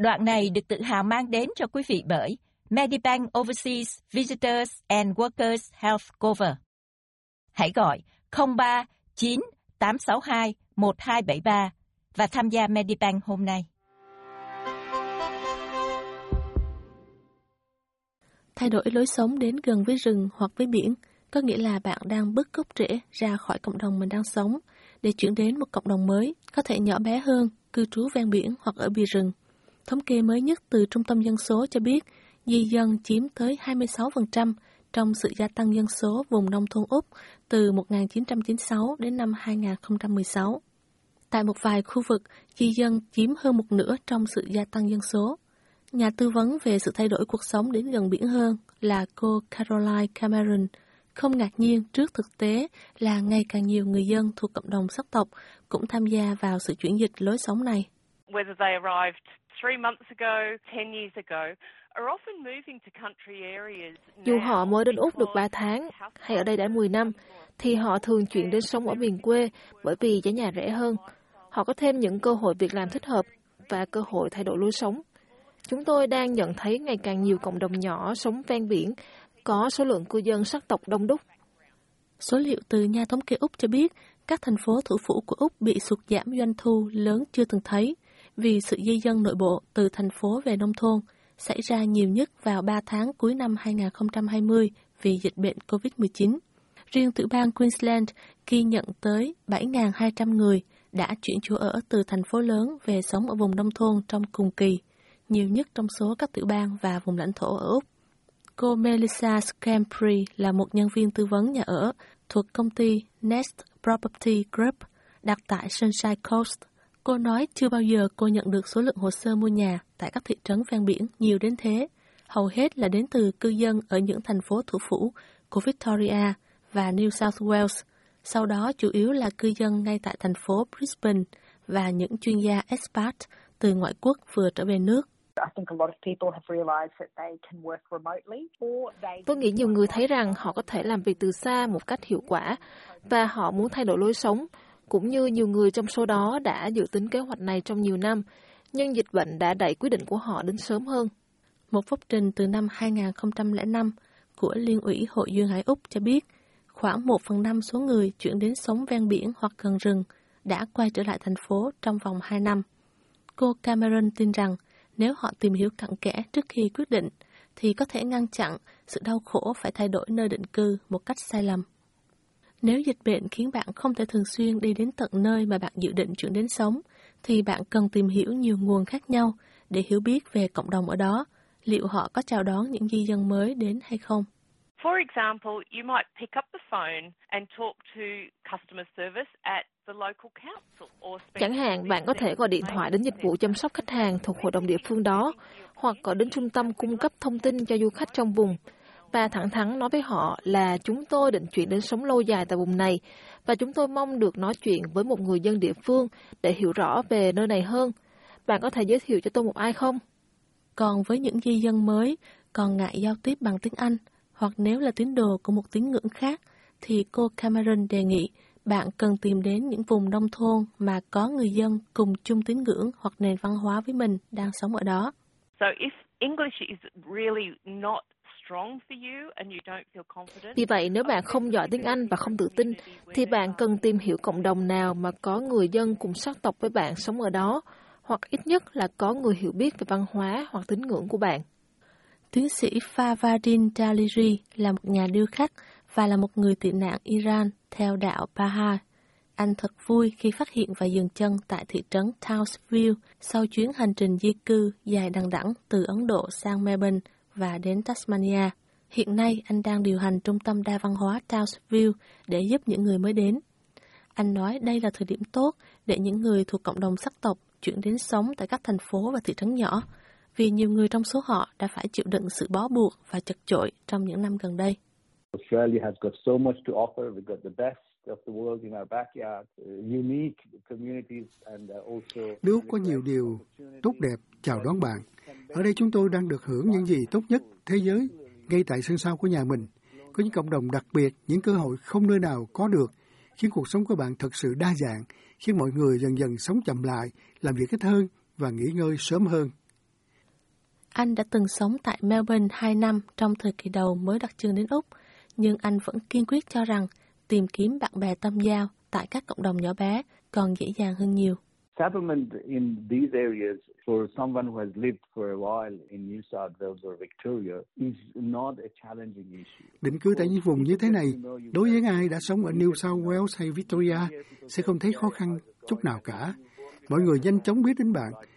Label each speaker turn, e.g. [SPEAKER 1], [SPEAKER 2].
[SPEAKER 1] Đoạn này được tự hào mang đến cho quý vị bởi Medibank Overseas Visitors and Workers Health Cover. Hãy gọi 03-9862-1273 và tham gia Medibank hôm nay.
[SPEAKER 2] Thay đổi lối sống đến gần với rừng hoặc với biển có nghĩa là bạn đang bứt gốc rễ ra khỏi cộng đồng mình đang sống để chuyển đến một cộng đồng mới, có thể nhỏ bé hơn, cư trú ven biển hoặc ở bìa rừng. Thống kê mới nhất từ Trung tâm Dân số cho biết di dân chiếm tới 26% trong sự gia tăng dân số vùng nông thôn Úc từ 1996 đến năm 2016. Tại một vài khu vực, di dân chiếm hơn một nửa trong sự gia tăng dân số. Nhà tư vấn về sự thay đổi cuộc sống đến gần biển hơn là cô Caroline Cameron không ngạc nhiên trước thực tế là ngày càng nhiều người dân thuộc cộng đồng sắc tộc cũng tham gia vào sự chuyển dịch lối sống này.
[SPEAKER 3] Whether they arrived 3 months ago, 10 years ago, are often moving to country areas.
[SPEAKER 4] Dù họ mới đến Úc được 3 tháng hay ở đây đã 10 năm, thì họ thường chuyển đến sống ở miền quê bởi vì giá nhà rẻ hơn. Họ có thêm những cơ hội việc làm thích hợp và cơ hội thay đổi lối sống. Chúng tôi đang nhận thấy ngày càng nhiều cộng đồng nhỏ sống ven biển có số lượng cư dân sắc tộc đông đúc.
[SPEAKER 2] Số liệu từ nhà thống kê Úc cho biết các thành phố thủ phủ của Úc bị sụt giảm doanh thu lớn chưa từng thấy vì sự di dân nội bộ từ thành phố về nông thôn xảy ra nhiều nhất vào 3 tháng cuối năm 2020 vì dịch bệnh COVID-19. Riêng tiểu bang Queensland ghi nhận tới 7.200 người đã chuyển chỗ ở từ thành phố lớn về sống ở vùng nông thôn trong cùng kỳ, nhiều nhất trong số các tiểu bang và vùng lãnh thổ ở Úc. Cô Melissa Scampri là một nhân viên tư vấn nhà ở thuộc công ty Nest Property Group đặt tại Sunshine Coast. Cô nói chưa bao giờ cô nhận được số lượng hồ sơ mua nhà tại các thị trấn ven biển nhiều đến thế. Hầu hết là đến từ cư dân ở những thành phố thủ phủ của Victoria và New South Wales. Sau đó chủ yếu là cư dân ngay tại thành phố Brisbane và những chuyên gia expat từ ngoại quốc vừa trở về nước.
[SPEAKER 4] Tôi nghĩ nhiều người thấy rằng họ có thể làm việc từ xa một cách hiệu quả và họ muốn thay đổi lối sống, cũng như nhiều người trong số đó đã dự tính kế hoạch này trong nhiều năm, nhưng dịch bệnh đã đẩy quyết định của họ đến sớm hơn.
[SPEAKER 2] Một phúc trình từ năm 2005 của Liên ủy Hội Duyên Hải Úc cho biết khoảng 1/5 số người chuyển đến sống ven biển hoặc gần rừng đã quay trở lại thành phố trong vòng 2 năm. Cô Cameron tin rằng nếu họ tìm hiểu cặn kẽ trước khi quyết định, thì có thể ngăn chặn sự đau khổ phải thay đổi nơi định cư một cách sai lầm. Nếu dịch bệnh khiến bạn không thể thường xuyên đi đến tận nơi mà bạn dự định chuyển đến sống, thì bạn cần tìm hiểu nhiều nguồn khác nhau để hiểu biết về cộng đồng ở đó, liệu họ có chào đón những di dân mới đến hay không.
[SPEAKER 3] For example, you might pick up the phone and talk to customer service at the local council or
[SPEAKER 4] Chẳng hạn, bạn có thể gọi điện thoại đến dịch vụ chăm sóc khách hàng thuộc hội đồng địa phương đó, hoặc gọi đến trung tâm cung cấp thông tin cho du khách trong vùng, và thẳng thắn nói với họ là chúng tôi định chuyển đến sống lâu dài tại vùng này, và chúng tôi mong được nói chuyện với một người dân địa phương để hiểu rõ về nơi này hơn. Bạn có thể giới thiệu cho tôi một ai không?
[SPEAKER 2] Còn với những di dân mới còn ngại giao tiếp bằng tiếng Anh, hoặc nếu là tín đồ của một tín ngưỡng khác, thì cô Cameron đề nghị bạn cần tìm đến những vùng nông thôn mà có người dân cùng chung tín ngưỡng hoặc nền văn hóa với mình đang sống ở đó.
[SPEAKER 3] So if English is really not strong for you and you don't feel confident.
[SPEAKER 4] Vì vậy, nếu bạn không giỏi tiếng Anh và không tự tin, thì bạn cần tìm hiểu cộng đồng nào mà có người dân cùng sắc tộc với bạn sống ở đó, hoặc ít nhất là có người hiểu biết về văn hóa hoặc tín ngưỡng của bạn.
[SPEAKER 2] Tiến sĩ Fawardin Daliri là một nhà điêu khắc và là một người tị nạn Iran theo đạo Bahá'í. Anh thật vui khi phát hiện và dừng chân tại thị trấn Townsville sau chuyến hành trình di cư dài đằng đẵng từ Ấn Độ sang Melbourne và đến Tasmania. Hiện nay, anh đang điều hành trung tâm đa văn hóa Townsville để giúp những người mới đến. Anh nói đây là thời điểm tốt để những người thuộc cộng đồng sắc tộc chuyển đến sống tại các thành phố và thị trấn nhỏ, vì nhiều người trong số họ đã phải chịu đựng sự bó buộc và chật chội trong những năm gần đây.
[SPEAKER 5] Australia has got so much to offer. We've got the best of the world in our backyard, unique communities and also.
[SPEAKER 6] Nước có nhiều điều tốt đẹp chào đón bạn. Ở đây chúng tôi đang được hưởng những gì tốt nhất thế giới ngay tại sân sau của nhà mình. Có những cộng đồng đặc biệt, những cơ hội không nơi nào có được, khiến cuộc sống của bạn thật sự đa dạng, khiến mọi người dần dần sống chậm lại, làm việc ít hơn và nghỉ ngơi sớm hơn.
[SPEAKER 2] Anh đã từng sống tại Melbourne 2 năm trong thời kỳ đầu mới đặt chân đến Úc, nhưng anh vẫn kiên quyết cho rằng tìm kiếm bạn bè tâm giao tại các cộng đồng nhỏ bé còn dễ dàng hơn nhiều.
[SPEAKER 5] Settlement in these areas for someone who has lived for a while in New South Wales or Victoria is not a challenging issue.
[SPEAKER 6] Định cư tại những vùng như thế này, đối với ai đã sống ở New South Wales hay Victoria, sẽ không thấy khó khăn chút nào cả. Mọi người nhanh chóng biết đến bạn,